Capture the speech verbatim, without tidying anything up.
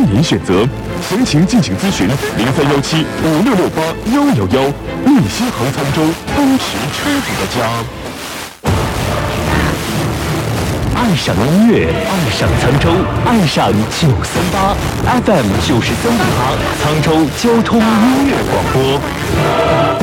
您选择。详情敬请咨询零三幺七五六六八幺幺幺。立新航沧州，奔驰车主的家。 爱上音乐，爱上沧州，爱上九三八 F M 九十三点八，沧州交通音乐广播。